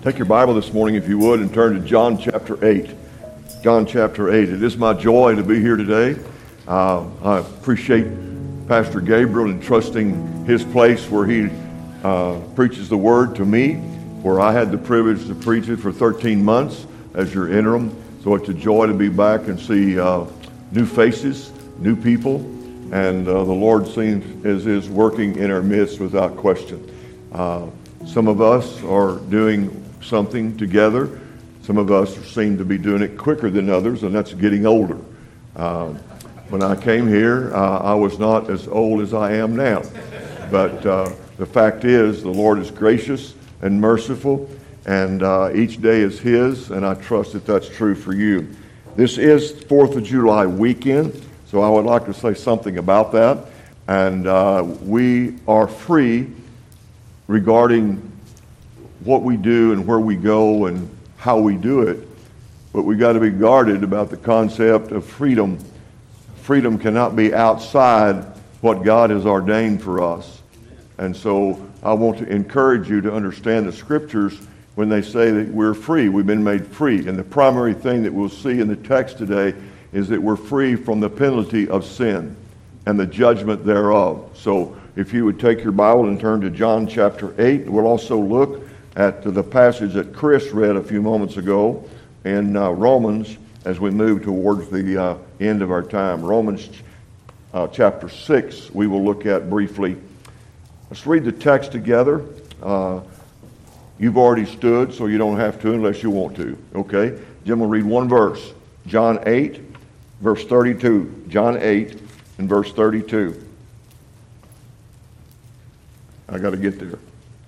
Take your Bible this morning, if you would, and turn to John chapter 8. John chapter 8. It is my joy to be here today. I appreciate Pastor Gabriel entrusting his place where he preaches the Word to me, where I had the privilege to preach it for 13 months as your interim. So it's a joy to be back and see new faces, new people, and the Lord seems is working in our midst without question. Some of us are doing something together. Some of us seem to be doing it quicker than others, and that's getting older. When I came here, I was not as old as I am now. But the fact is, the Lord is gracious and merciful, and each day is His, and I trust that that's true for you. This is 4th of July weekend, so I would like to say something about that. And we are free regarding what we do and where we go and how we do it, but we got to be guarded about the concept of freedom. Freedom cannot be outside what God has ordained for us. And so I want to encourage you to understand the scriptures when they say that we're free. We've been made free. And the primary thing that we'll see in the text today is that we're free from the penalty of sin and the judgment thereof. So if you would take your Bible and turn to John chapter 8, we'll also look at the passage that Chris read a few moments ago in Romans as we move towards the end of our time. Romans chapter 6 we will look at briefly. Let's read the text together. You've already stood, so you don't have to unless you want to. Okay? Jim will read one verse. John 8, verse 32. John 8 and verse 32. I got to get there.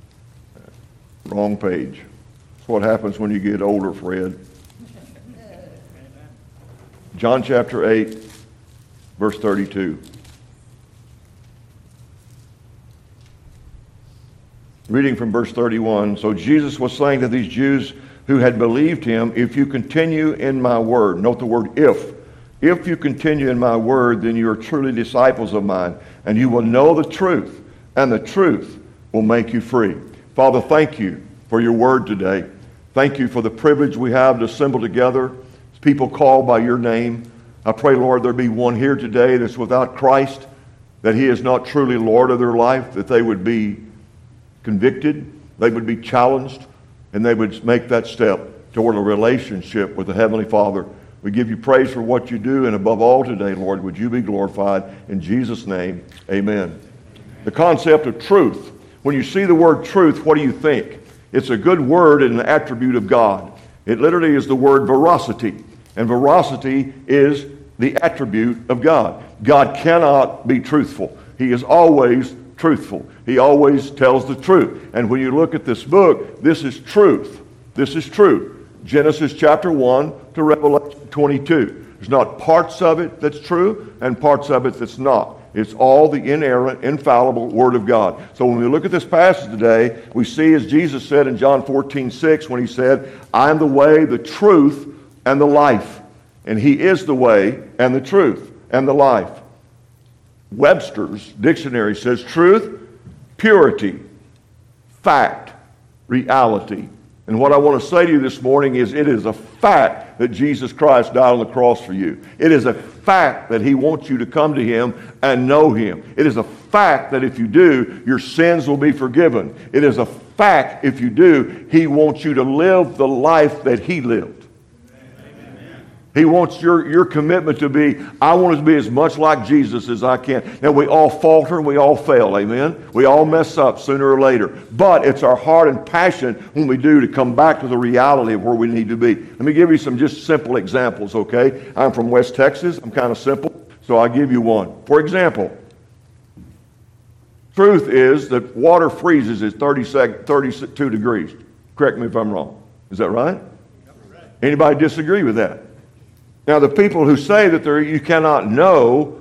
Wrong page. That's what happens when you get older, Fred. John chapter 8, verse 32. Reading from verse 31. So Jesus was saying to these Jews who had believed him, if you continue in my word. Note the word if. If you continue in my word, then you are truly disciples of mine, and you will know the truth, and the truth will make you free. Father, thank you for your word today. Thank you for the privilege we have to assemble together as people called by your name. I pray, Lord, there be one here today that's without Christ, that he is not truly Lord of their life, that they would be convicted, they would be challenged, and they would make that step toward a relationship with the Heavenly Father. We give you praise for what you do, and above all today, Lord, would you be glorified. In Jesus' name, amen. The concept of truth. When you see the word truth, what do you think? It's a good word and an attribute of God. It literally is the word veracity. And veracity is the attribute of God. God cannot be truthful. He is always truthful. He always tells the truth. And when you look at this book, this is truth. This is true. Genesis chapter 1 to Revelation 22. There's not parts of it that's true and parts of it that's not. It's all the inerrant, infallible Word of God. So when we look at this passage today, we see, as Jesus said in John 14:6, when he said, I am the way, the truth, and the life. And he is the way and the truth and the life. Webster's dictionary says truth, purity, fact, reality. And what I want to say to you this morning is it is a fact that Jesus Christ died on the cross for you. It is a fact that he wants you to come to him and know him. It is a fact that if you do, your sins will be forgiven. It is a fact, if you do, he wants you to live the life that he lived. He wants your commitment to be, I want to be as much like Jesus as I can. Now, we all falter and we all fail, amen? We all mess up sooner or later. But it's our heart and passion when we do to come back to the reality of where we need to be. Let me give you some just simple examples, okay? I'm from West Texas. I'm kind of simple, so I'll give you one. For example, truth is that water freezes at 32 degrees. Correct me if I'm wrong. Is that right? Anybody disagree with that? Now, the people who say that you cannot know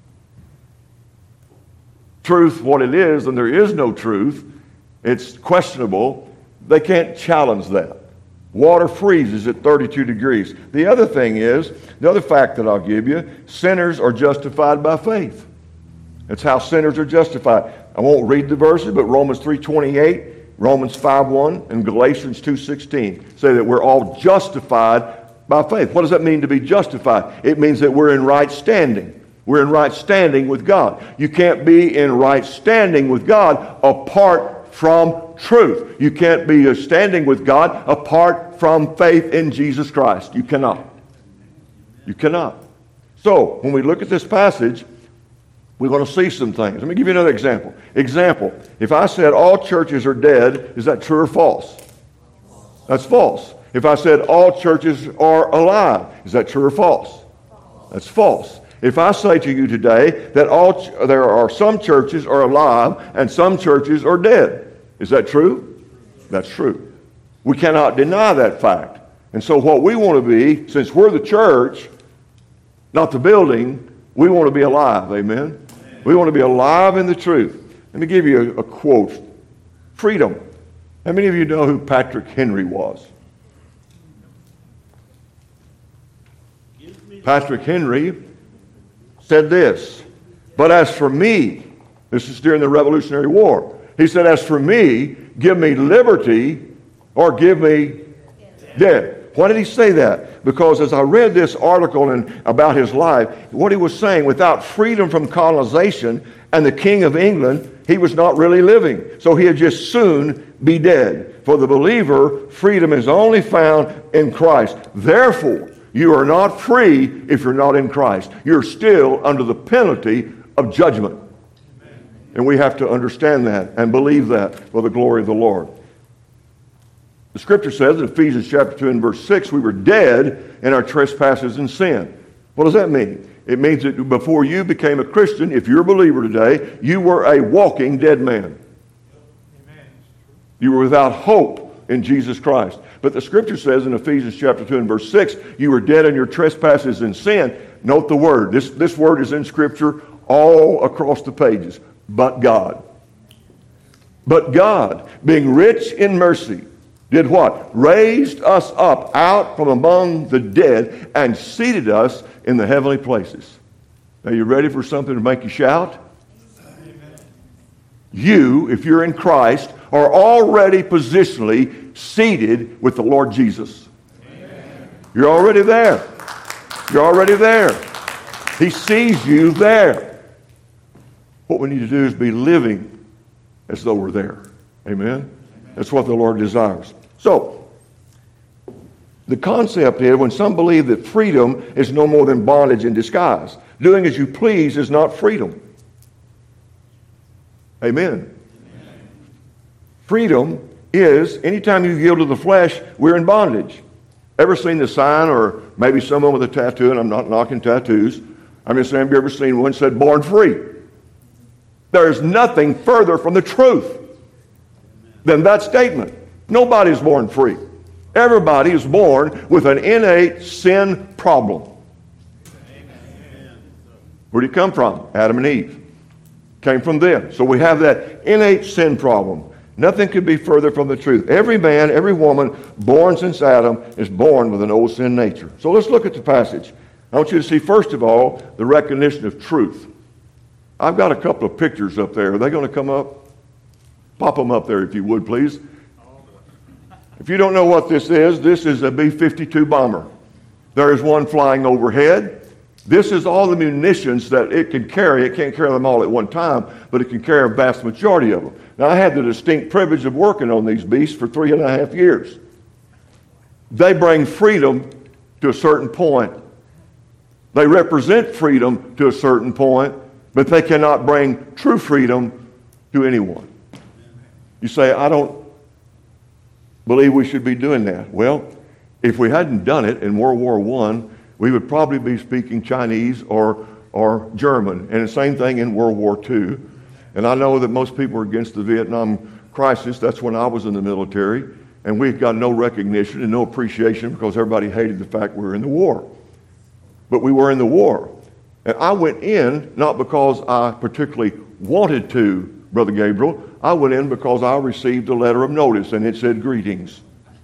truth, what it is, and there is no truth, it's questionable, they can't challenge that. Water freezes at 32 degrees. The other thing is, the other fact that I'll give you, sinners are justified by faith. That's how sinners are justified. I won't read the verses, but Romans 3:28 Romans 5:1 and Galatians 2:16 say that we're all justified by faith. What does that mean to be justified? It means that we're in right standing. We're in right standing with God. You can't be in right standing with God apart from truth. You can't be standing with God apart from faith in Jesus Christ. You cannot. You cannot. So, when we look at this passage, we're going to see some things. Let me give you another example. Example, if I said all churches are dead, is that true or false? That's false. If I said all churches are alive, is that true or false? That's false. If I say to you today that there are some churches are alive and some churches are dead, is that true? That's true. We cannot deny that fact. And so what we want to be, since we're the church, not the building, we want to be alive. Amen? We want to be alive in the truth. Let me give you a quote. Freedom. How many of you know who Patrick Henry was? Patrick Henry said this, but as for me, this is during the Revolutionary War, he said, as for me, give me liberty or give me death. Why did he say that? Because as I read this article about his life, what he was saying, without freedom from colonization and the King of England, he was not really living. So he'd just soon be dead. For the believer, freedom is only found in Christ. Therefore, you are not free if you're not in Christ. You're still under the penalty of judgment. And we have to understand that and believe that for the glory of the Lord. The scripture says in Ephesians chapter 2 and verse 6, we were dead in our trespasses and sin. What does that mean? It means that before you became a Christian, if you're a believer today, you were a walking dead man. You were without hope in Jesus Christ. But the scripture says in Ephesians chapter 2 and verse 6, you were dead in your trespasses and sin. Note the word. This word is in scripture all across the pages. But God. But God, being rich in mercy, did what? Raised us up out from among the dead and seated us in the heavenly places. Are you ready for something to make you shout? Amen. You, if you're in Christ, are already positionally seated with the Lord Jesus. Amen. You're already there. You're already there. He sees you there. What we need to do is be living as though we're there. Amen? That's what the Lord desires. So, the concept is when some believe that freedom is no more than bondage in disguise. Doing as you please is not freedom. Amen. Freedom is, anytime you yield to the flesh, we're in bondage. Ever seen the sign, or maybe someone with a tattoo, and I'm not knocking tattoos. I'm just saying, have you ever seen one said, born free? There is nothing further from the truth than that statement. Nobody's born free. Everybody is born with an innate sin problem. Where did it come from? Adam and Eve. Came from them. So we have that innate sin problem. Nothing could be further from the truth. Every man, every woman born since Adam is born with an old sin nature. So let's look at the passage. I want you to see, first of all, the recognition of truth. I've got a couple of pictures up there. Are they going to come up? Pop them up there if you would, please. If you don't know what this is a B-52 bomber. There is one flying overhead. This is all the munitions that it can carry. It can't carry them all at one time, but it can carry a vast majority of them. Now, I had the distinct privilege of working on these beasts for 3.5 years. They bring freedom to a certain point. They represent freedom to a certain point, but they cannot bring true freedom to anyone. You say, I don't believe we should be doing that. Well, if we hadn't done it in World War I, we would probably be speaking Chinese or German. And the same thing in World War II. And I know that most people are against the Vietnam crisis. That's when I was in the military. And we got no recognition and no appreciation because everybody hated the fact we were in the war. But we were in the war. And I went in not because I particularly wanted to, Brother Gabriel. I went in because I received a letter of notice and it said, greetings.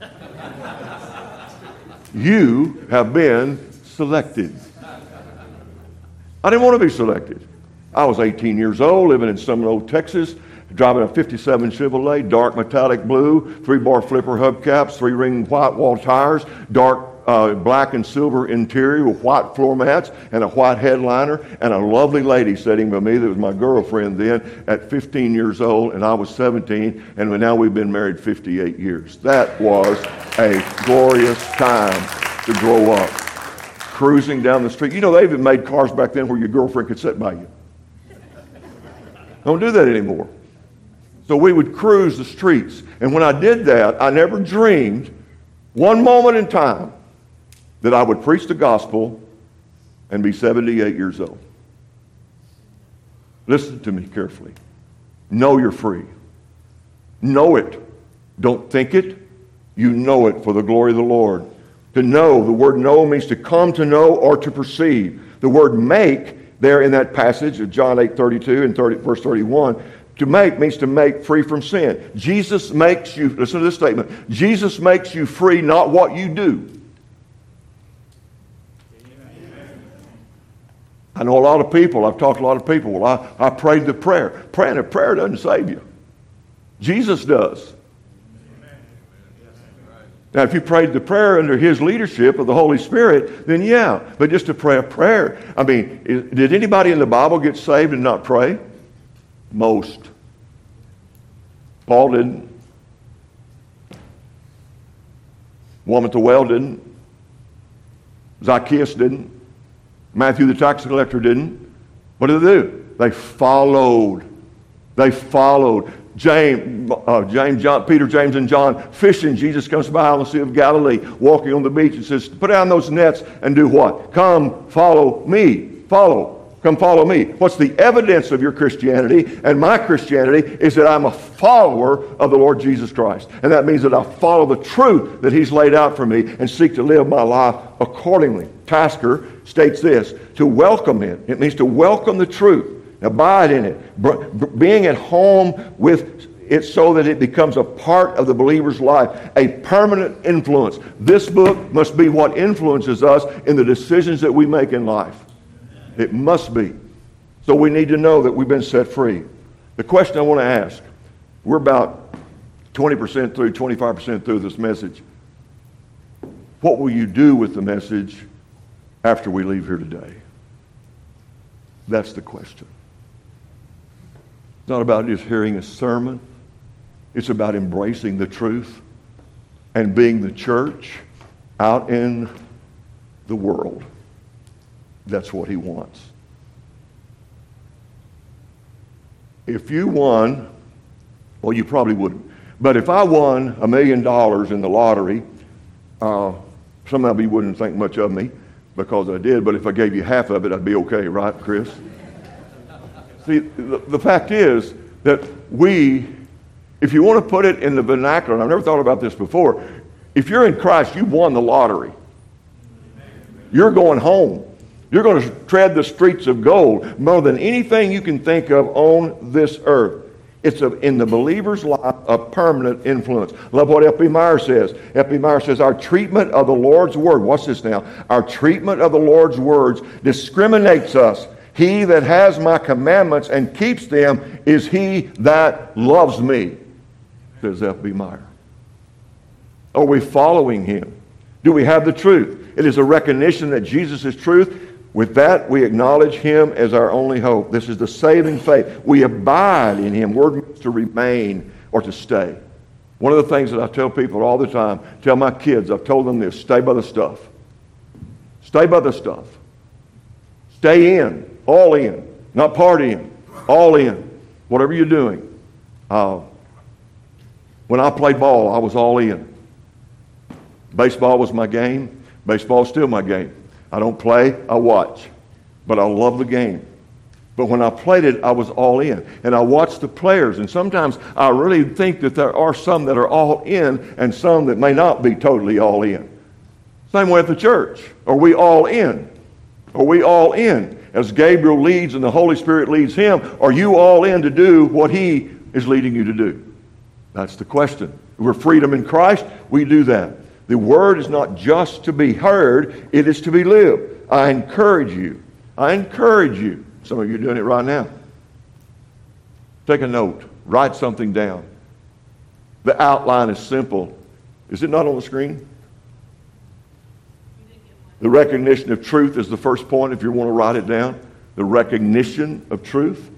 You have been selected. I didn't want to be selected. I was 18 years old, living in Seminole, Texas, driving a 57 Chevrolet, dark metallic blue, 3-bar flipper hubcaps, 3-ring white wall tires, dark black and silver interior with white floor mats and a white headliner, and a lovely lady sitting by me that was my girlfriend then at 15 years old, and I was 17, and now we've been married 58 years. That was a glorious time to grow up. Cruising down the street. You know, they even made cars back then where your girlfriend could sit by you. Don't do that anymore. So we would cruise the streets. And when I did that, I never dreamed one moment in time that I would preach the gospel and be 78 years old. Listen to me carefully. Know you're free. Know it. Don't think it. You know it for the glory of the Lord. To know, the word know means to come to know or to perceive. The word make, there in that passage of John 8:32 and verse 31, to make means to make free from sin. Jesus makes you, listen to this statement, Jesus makes you free, not what you do. I know a lot of people, I've talked to a lot of people, well, I prayed the prayer. Praying a prayer doesn't save you. Jesus does. Now, if you prayed the prayer under His leadership of the Holy Spirit, then yeah. But just to pray a prayer, I mean, did anybody in the Bible get saved and not pray? Most. Paul didn't. Woman at the well didn't. Zacchaeus didn't. Matthew the tax collector didn't. What did they do? They followed. They followed. Peter, James, and John fishing. Jesus comes by on the Sea of Galilee, walking on the beach, and says, put down those nets and do what? Come follow me. Come follow me. What's the evidence of your Christianity and my Christianity is that I'm a follower of the Lord Jesus Christ. And that means that I follow the truth that He's laid out for me and seek to live my life accordingly. Tasker states this, to welcome it. It means to welcome the truth. Abide in it. Being at home with it so that it becomes a part of the believer's life, a permanent influence. This book must be what influences us in the decisions that we make in life. It must be. So we need to know that we've been set free. The question I want to ask, we're about 20% through, 25% through this message. What will you do with the message after we leave here today? That's the question. It's not about just hearing a sermon. It's about embracing the truth and being the church out in the world. That's what He wants. If you won, well, you probably wouldn't. But if I won $1 million in the lottery, some of you wouldn't think much of me because I did, but if I gave you half of it, I'd be okay, right, Chris? See, the fact is that if you want to put it in the vernacular, and I've never thought about this before, if you're in Christ, you won the lottery. You're going home. You're going to tread the streets of gold more than anything you can think of on this earth. It's in the believer's life a permanent influence. Love what F.B. Meyer says. F.B. Meyer says, our treatment of the Lord's Word, watch this now, our treatment of the Lord's words discriminates us. He that has my commandments and keeps them is he that loves me, says F.B. Meyer. Are we following Him? Do we have the truth? It is a recognition that Jesus is truth. With that, we acknowledge Him as our only hope. This is the saving faith. We abide in Him. Word means to remain or to stay. One of the things that I tell people all the time, tell my kids, I've told them this, stay by the stuff. Stay by the stuff. Stay in, all in, not party in, all in, whatever you're doing. When I played ball, I was all in. Baseball was my game. Baseball is still my game. I don't play, I watch. But I love the game. But when I played it, I was all in. And I watched the players. And sometimes I really think that there are some that are all in and some that may not be totally all in. Same way at the church. Are we all in? Are we all in? As Gabriel leads and the Holy Spirit leads him, are you all in to do what He is leading you to do? That's the question. We're freedom in Christ, we do that. The Word is not just to be heard, it is to be lived. I encourage you. Some of you are doing it right now. Take a note. write something down. The outline is simple. Is it not on the screen? The recognition of truth is the first point if you want to write it down. The recognition of truth.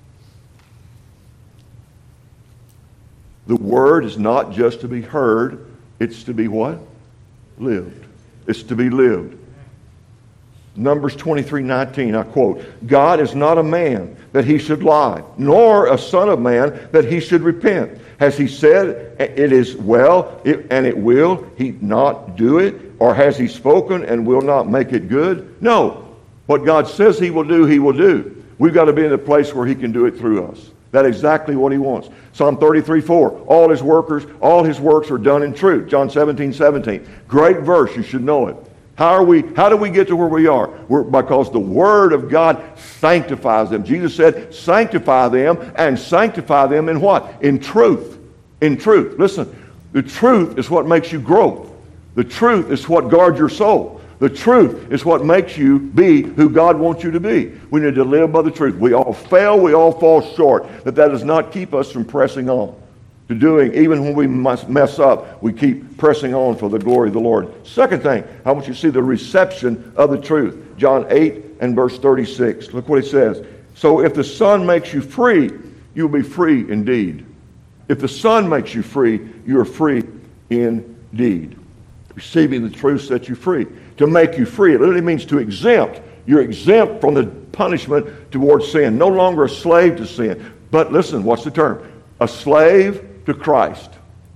The word is not just to be heard, it's to be what? Lived. It's to be lived. Numbers 23:19, I quote, God is not a man that he should lie, nor a son of man that he should repent. Has he said it is well and it will he not do it? Or has he spoken and will not make it good? No. What God says he will do, he will do. We've got to be in a place where he can do it through us. That's exactly what he wants. Psalm 33:4, all his works are done in truth. John 17:17. Great verse, you should know it. How do we get to where we are? Because the Word of God sanctifies them. Jesus said, sanctify them, and sanctify them in what? In truth. In truth. Listen, the truth is what makes you grow. The truth is what guards your soul. The truth is what makes you be who God wants you to be. We need to live by the truth. We all fail, we all fall short. But that does not keep us from pressing on to doing, even when we mess up, we keep pressing on for the glory of the Lord. Second thing, I want you to see the reception of the truth. John 8 and verse 36. Look what it says. So if the Son makes you free, you'll be free indeed. If the Son makes you free, you are free indeed. Receiving the truth sets you free. To make you free, it literally means to exempt. You're exempt from the punishment towards sin. No longer a slave to sin. But listen, what's the term? A slave to Christ.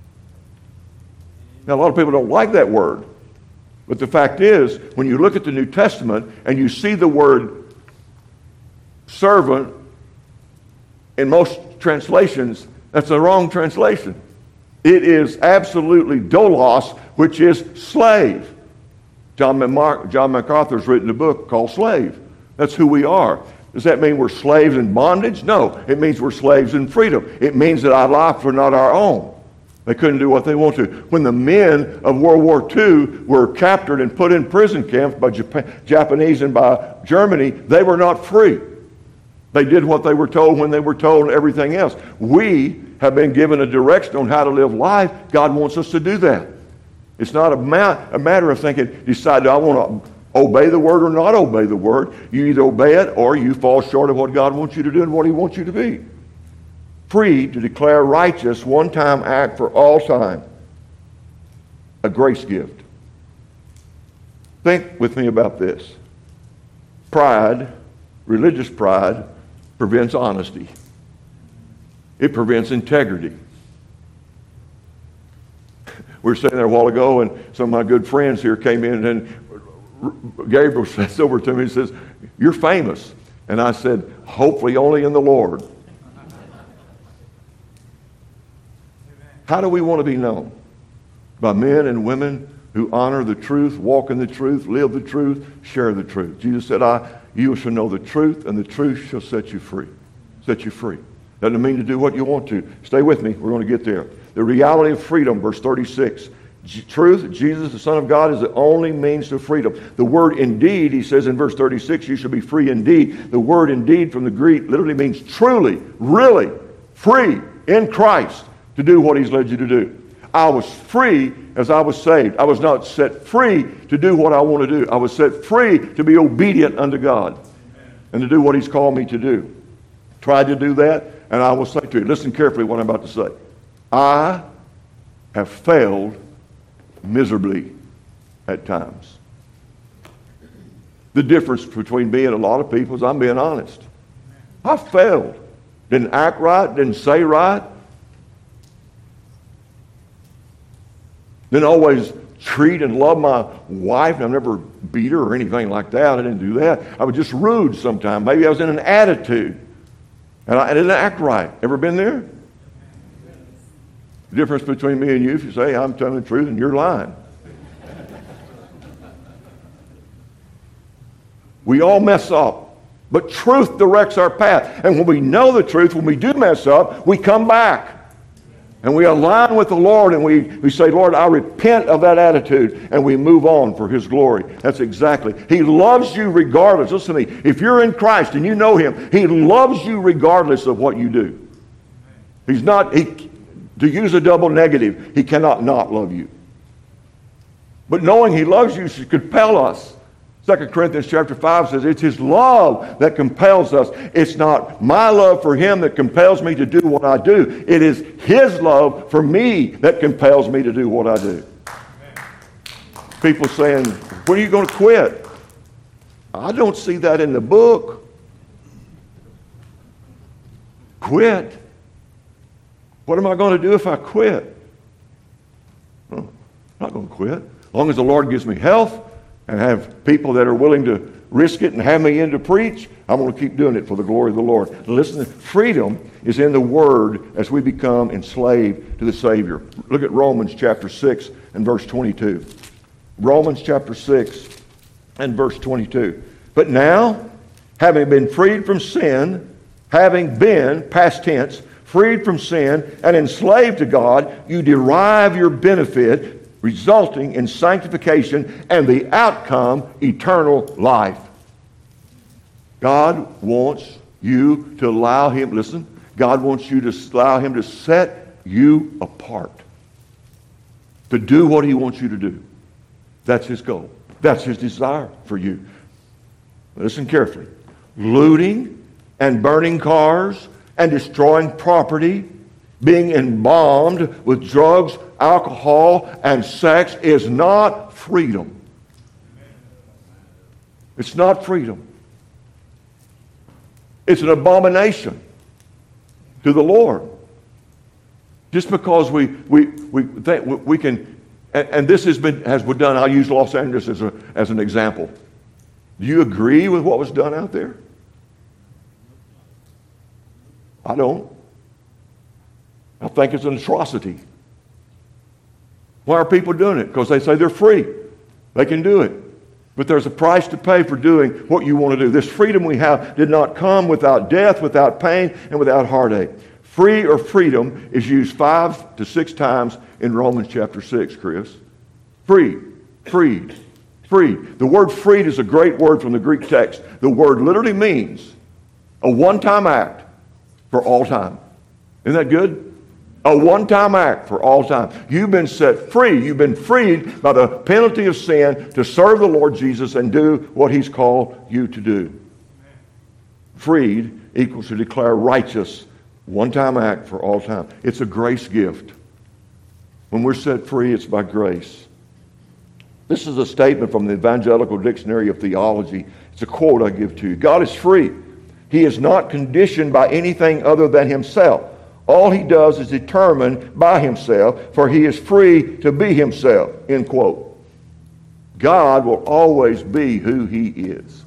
Now, a lot of people don't like that word. But the fact is, when you look at the New Testament and you see the word servant in most translations, that's the wrong translation. It is absolutely doulos, which is slave. John MacArthur's written a book called Slave. That's who we are. Does that mean we're slaves in bondage? No. It means we're slaves in freedom. It means that our lives are not our own. They couldn't do what they want to. When the men of World War II were captured and put in prison camps by Japanese and by Germany, they were not free. They did what they were told when they were told and everything else. We have been given a direction on how to live life. God wants us to do that. It's not a matter of thinking, decide, do I want to obey the word or not obey the word? You either obey it or you fall short of what God wants you to do and what he wants you to be. Free to declare righteous, one-time act for all time. A grace gift. Think with me about this. Pride, religious pride, prevents honesty. It prevents integrity. We were sitting there a while ago, and some of my good friends here came in, and Gabriel says over to me, he says, "You're famous." And I said, "Hopefully only in the Lord." How do we want to be known? By men and women who honor the truth, walk in the truth, live the truth, share the truth. Jesus said, "You shall know the truth, and the truth shall set you free." Set you free. Doesn't mean to do what you want to. Stay with me. We're going to get there. The reality of freedom, verse 36. Truth, Jesus, the Son of God, is the only means to freedom. The word indeed, he says in verse 36, you shall be free indeed. The word indeed from the Greek literally means truly, really, free in Christ to do what he's led you to do. I was free as I was saved. I was not set free to do what I want to do. I was set free to be obedient unto God and to do what he's called me to do. Tried to do that, and I will say to you, listen carefully what I'm about to say. I have failed miserably at times. The difference between me and a lot of people is I'm being honest. I failed. Didn't act right, didn't say right. Didn't always treat and love my wife. I never beat her or anything like that. I didn't do that. I was just rude sometimes. Maybe I was in an attitude. And I didn't act right. Ever been there? The difference between me and you, if you say, I'm telling the truth and you're lying. We all mess up. But truth directs our path. And when we know the truth, when we do mess up, we come back. And we align with the Lord and we say, Lord, I repent of that attitude. And we move on for his glory. That's exactly. He loves you regardless. Listen to me. If you're in Christ and you know him, he loves you regardless of what you do. He's not, to use a double negative, he cannot not love you. But knowing he loves you should compel us. 2 Corinthians chapter 5 says it's his love that compels us. It's not my love for him that compels me to do what I do. It is his love for me that compels me to do what I do. People saying, when are you going to quit? I don't see that in the book. Quit? What am I going to do if I quit? I'm not going to quit. As long as the Lord gives me health and have people that are willing to risk it and have me in to preach, I'm going to keep doing it for the glory of the Lord. Listen, freedom is in the Word as we become enslaved to the Savior. Look at Romans chapter 6 and verse 22. Romans chapter 6 and verse 22. But now, having been freed from sin, having been, past tense, freed from sin and enslaved to God, you derive your benefit, resulting in sanctification and the outcome, eternal life. God wants you to allow him, listen, God wants you to allow him to set you apart, to do what he wants you to do. That's his goal. That's his desire for you. Listen carefully. Looting and burning cars and destroying property, being embalmed with drugs, alcohol, and sex is not freedom. It's not freedom. It's an abomination to the Lord. Just because we think we can, and this has been done. I'll use Los Angeles as an example. Do you agree with what was done out there? I don't. I think it's an atrocity. Why are people doing it? Because they say they're free. They can do it. But there's a price to pay for doing what you want to do. This freedom we have did not come without death, without pain, and without heartache. Free or freedom is used 5 to 6 times in Romans chapter 6, Chris. Free, freed, freed. The word freed is a great word from the Greek text. The word literally means a one-time act for all time. Isn't that good? A one-time act for all time. You've been set free. You've been freed by the penalty of sin to serve the Lord Jesus and do what he's called you to do. Freed equals to declare righteous. One-time act for all time. It's a grace gift. When we're set free, it's by grace. This is a statement from the Evangelical Dictionary of Theology. It's a quote I give to you. God is free. He is not conditioned by anything other than himself. All he does is determined by himself, for he is free to be himself. End quote. God will always be who he is.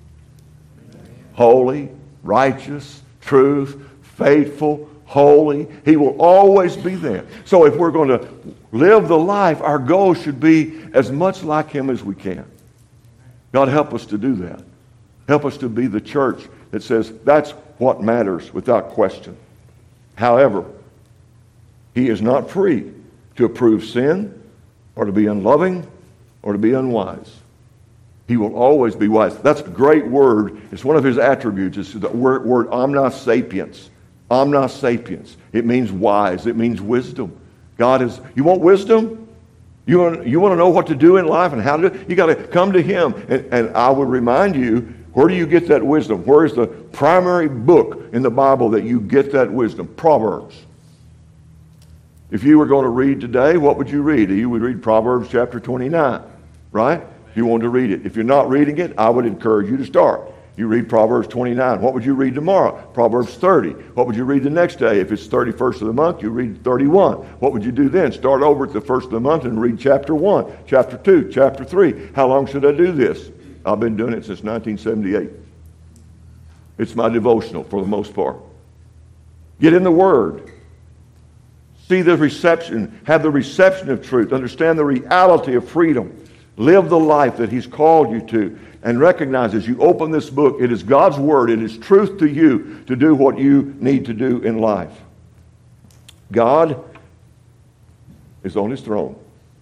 Holy, righteous, truth, faithful, holy. He will always be there. So if we're going to live the life, our goal should be as much like him as we can. God, help us to do that. Help us to be the church that says that's what matters without question. However, he is not free to approve sin or to be unloving or to be unwise. He will always be wise. That's a great word. It's one of his attributes. It's the word omnis sapiens. Omnis sapiens. It means wise. It means wisdom. God is, you want wisdom? You want to know what to do in life and how to do it? You got to come to him. And I would remind you, where do you get that wisdom? Where is the primary book in the Bible that you get that wisdom? Proverbs. If you were going to read today, what would you read? You would read Proverbs chapter 29, right? If you wanted to read it. If you're not reading it, I would encourage you to start. You read Proverbs 29. What would you read tomorrow? Proverbs 30. What would you read the next day? If it's 31st of the month, you read 31. What would you do then? Start over at the first of the month and read chapter 1, chapter 2, chapter 3. How long should I do this? I've been doing it since 1978. It's my devotional for the most part. Get in the Word. See the reception, have the reception of truth. Understand the reality of freedom. Live the life that he's called you to. And recognize as you open this book, it is God's Word. It is truth to you to do what you need to do in life. God is on his throne.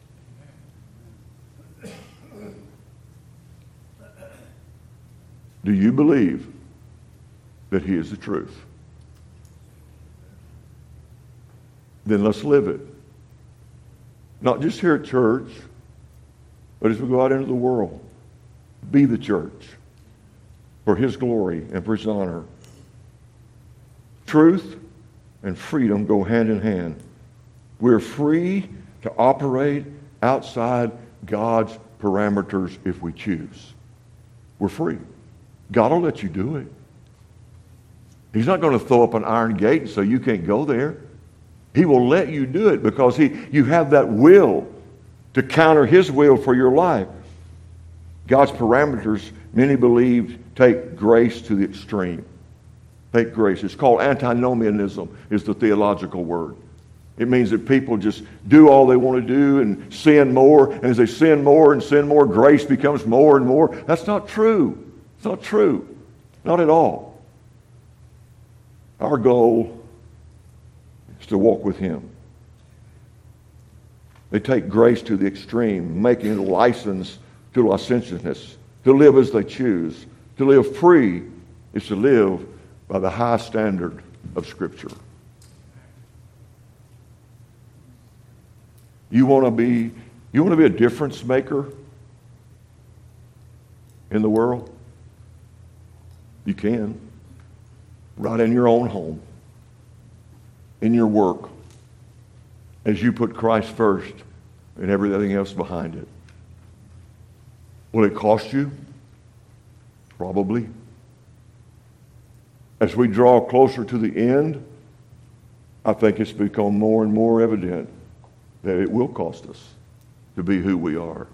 Do you believe that he is the truth? then let's live it. Not just here at church, but as we go out into the world. Be the church for His glory and for His honor. Truth and freedom go hand in hand. We're free to operate outside God's parameters if we choose. We're free. God will let you do it. He's not going to throw up an iron gate and say you can't go there. He will let you do it because you have that will to counter His will for your life. God's parameters, many believe, take grace to the extreme. Take grace. It's called antinomianism, is the theological word. It means that people just do all they want to do and sin more. And as they sin more and sin more, grace becomes more and more. That's not true. It's not true. Not at all. Our goal is to walk with Him. They take grace to the extreme, making it a license to licentiousness, to live as they choose. To live free is to live by the high standard of Scripture. You want to be a difference maker in the world? You can. Right in your own home, in your work, as you put Christ first and everything else behind it. Will it cost you? Probably. As we draw closer to the end, I think it's become more and more evident that it will cost us to be who we are.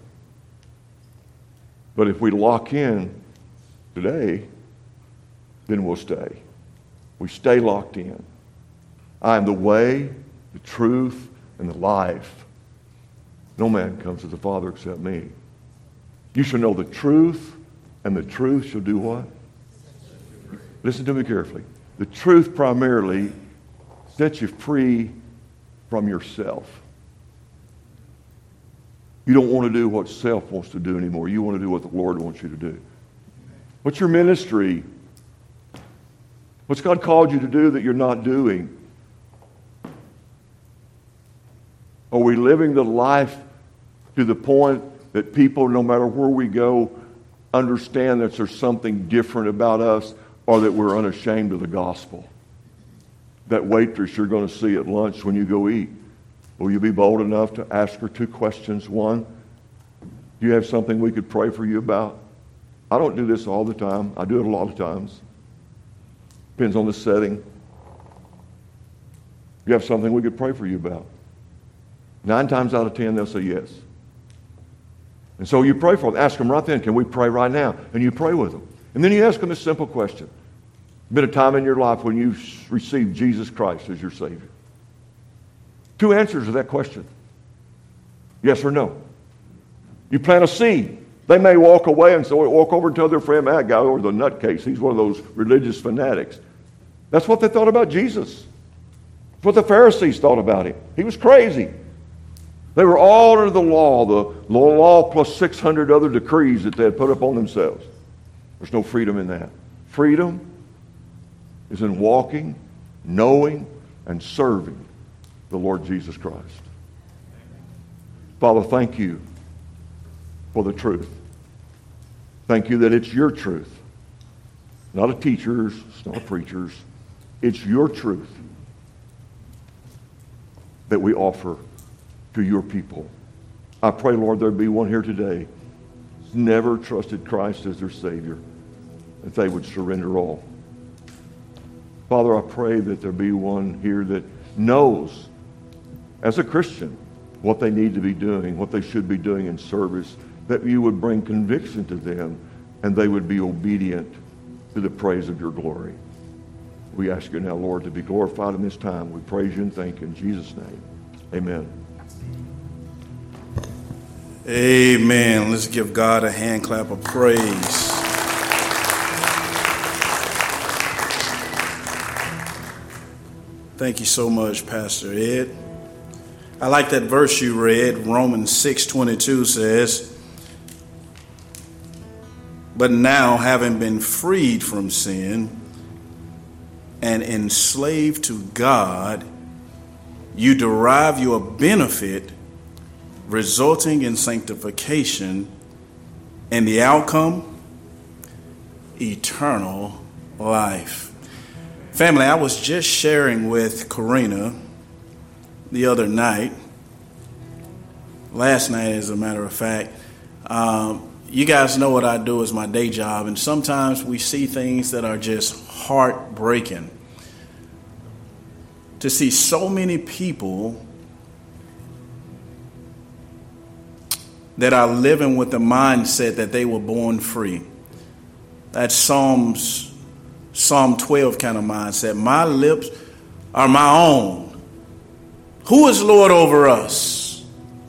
But if we lock in today, then we'll stay. We stay locked in. I am the way, the truth, and the life. No man comes to the Father except me. You shall know the truth, and the truth shall do what? Listen to me carefully. The truth primarily sets you free from yourself. You don't want to do what self wants to do anymore. You want to do what the Lord wants you to do. What's your ministry? What's God called you to do that you're not doing? Are we living the life to the point that people, no matter where we go, understand that there's something different about us, or that we're unashamed of the gospel? That waitress you're going to see at lunch when you go eat, will you be bold enough to ask her 2 questions? One, do you have something we could pray for you about? I don't do this all the time. I do it a lot of times. Depends on the setting. You have something we could pray for you about? 9 times out of 10, they'll say yes. And so you pray for them. Ask them right then, can we pray right now? And you pray with them. And then you ask them a simple question. Been a time in your life when you received Jesus Christ as your Savior? 2 answers to that question. Yes or no. You plant a seed. They may walk away and walk over and tell their friend, that guy over the nutcase, he's one of those religious fanatics. That's what they thought about Jesus. That's what the Pharisees thought about him. He was crazy. They were all under the law plus 600 other decrees that they had put upon themselves. There's no freedom in that. Freedom is in walking, knowing, and serving the Lord Jesus Christ. Father, thank you for the truth. Thank you that it's your truth. Not a teacher's, it's not a preacher's. It's your truth that we offer to your people. I pray, Lord, there be one here today who's never trusted Christ as their Savior, that they would surrender all. Father, I pray that there be one here that knows, as a Christian, what they need to be doing, what they should be doing in service, that you would bring conviction to them and they would be obedient to the praise of your glory. We ask you now, Lord, to be glorified in this time. We praise you and thank you in Jesus' name. Amen. Amen. Let's give God a hand clap of praise. Thank you so much, Pastor Ed. I like that verse you read. Romans 6:22 says, "But now, having been freed from sin and enslaved to God, you derive your benefit, resulting in sanctification, and the outcome, eternal life. Family, I was just sharing with Karina the other night, last night as a matter of fact. You guys know what I do as my day job, and sometimes we see things that are just heartbreaking. To see so many people that are living with the mindset that they were born free. That's Psalm 12 kind of mindset. My lips are my own. Who is Lord over us?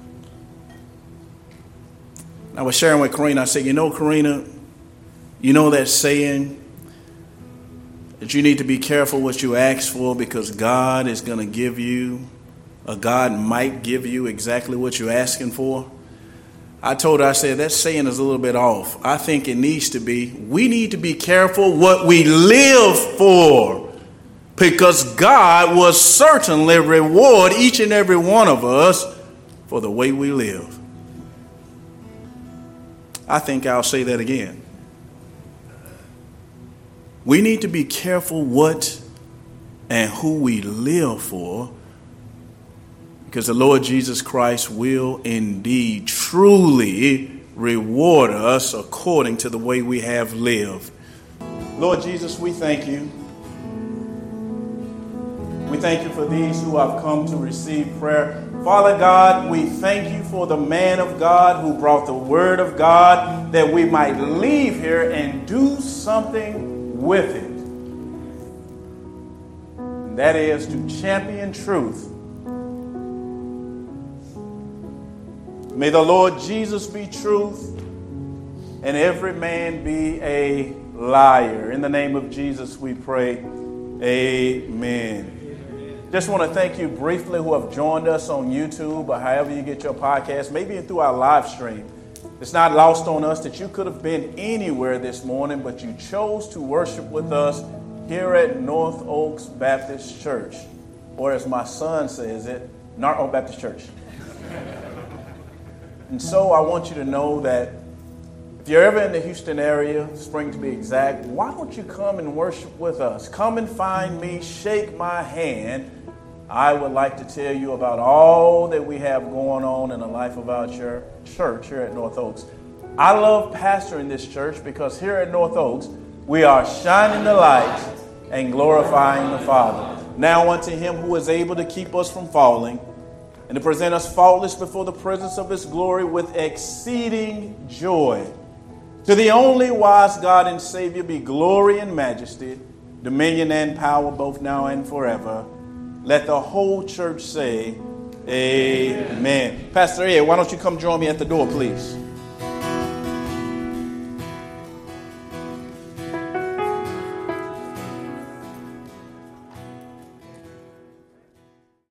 I was sharing with Karina. I said, Karina, you know that saying that you need to be careful what you ask for, because God is going to give you, or God might give you exactly what you're asking for? I told her, I said, that saying is a little bit off. I think it needs to be, we need to be careful what we live for, because God will certainly reward each and every one of us for the way we live. I think I'll say that again. We need to be careful what and who we live for, because the Lord Jesus Christ will indeed truly reward us according to the way we have lived. Lord Jesus, we thank you. We thank you for these who have come to receive prayer. Father God, we thank you for the man of God who brought the word of God, that we might leave here and do something with it. And that is to champion truth. May the Lord Jesus be truth and every man be a liar. In the name of Jesus we pray. Amen. Just want to thank you briefly who have joined us on YouTube or however you get your podcast, maybe through our live stream. It's not lost on us that you could have been anywhere this morning, but you chose to worship with us here at North Oaks Baptist Church, or as my son says it, North Oaks Baptist Church. And so I want you to know that if you're ever in the Houston area, Spring to be exact, why don't you come and worship with us? Come and find me, shake my hand. I would like to tell you about all that we have going on in the life of our church here at North Oaks. I love pastoring this church because here at North Oaks, we are shining the light and glorifying the Father. Now unto him who is able to keep us from falling and to present us faultless before the presence of his glory with exceeding joy. To the only wise God and Savior be glory and majesty, dominion and power both now and forever. Let the whole church say, Amen. Pastor Ed, why don't you come join me at the door, please?